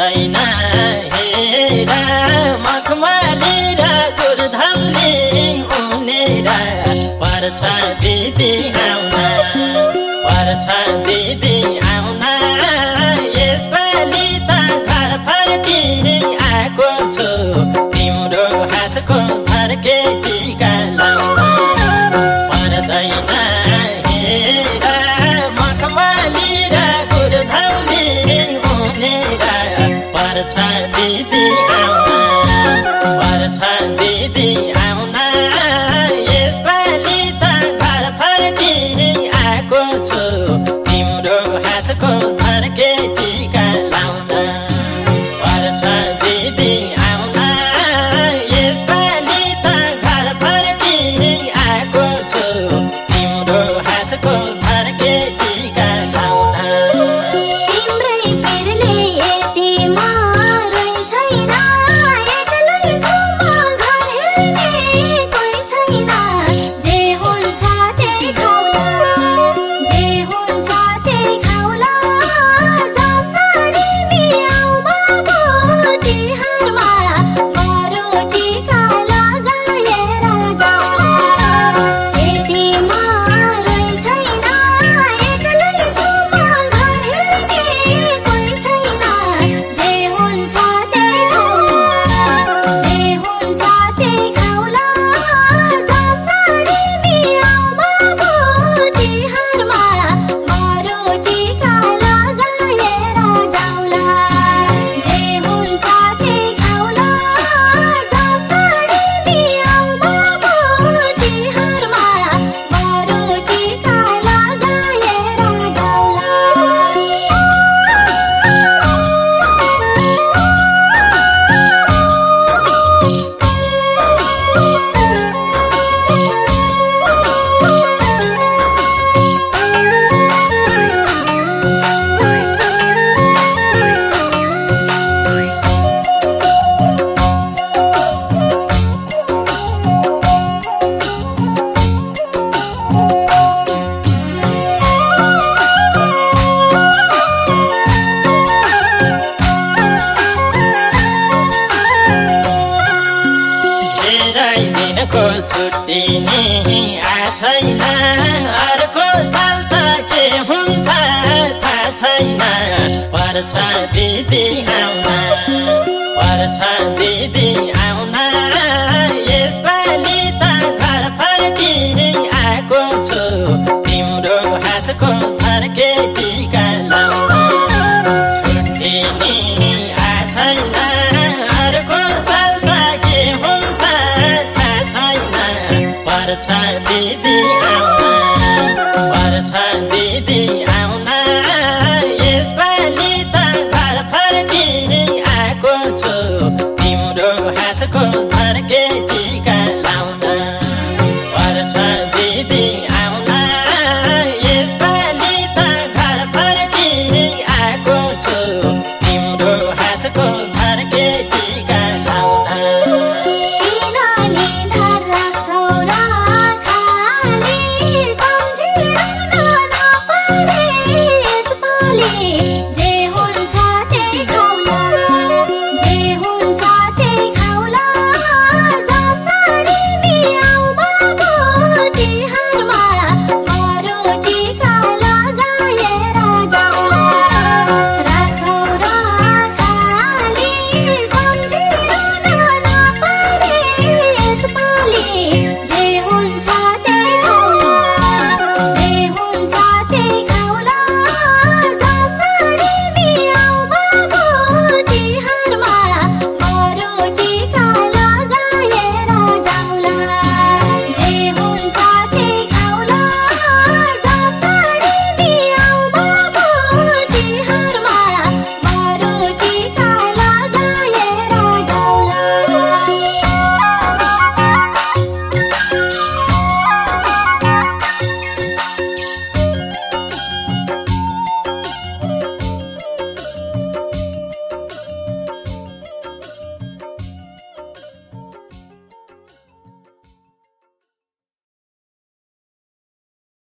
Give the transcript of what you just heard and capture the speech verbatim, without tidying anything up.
पर्दैन हेर मखमली र गुरधौली उनेर पर्छ दिदी आउन पर्छ दिदी आउन यसपालि त घर फर्की आएको छु तिम्रो हातको फर्के टीका लाउन पर्दैन हेर मखमली र गुरधौली उनेर पर्छ दिदी आउन पर्छ दिदी आउन यसपालि त घर फर्की आएको छु तिम्रो हातको फर्के टीका लाउन पर्छ दिदी आउन यसपालि त घर फर्की आएको छु तिम्रो हातको फर्के टीका लाउन दिनको छुट्टी नि आछैन अर्को साल त के हुन्छ थाहा छैन पर्छ दिदी आउन पर्छ दिदी आउन यसपालि त घर फर्की आएको छु तिम्रो हातको फर्के टीका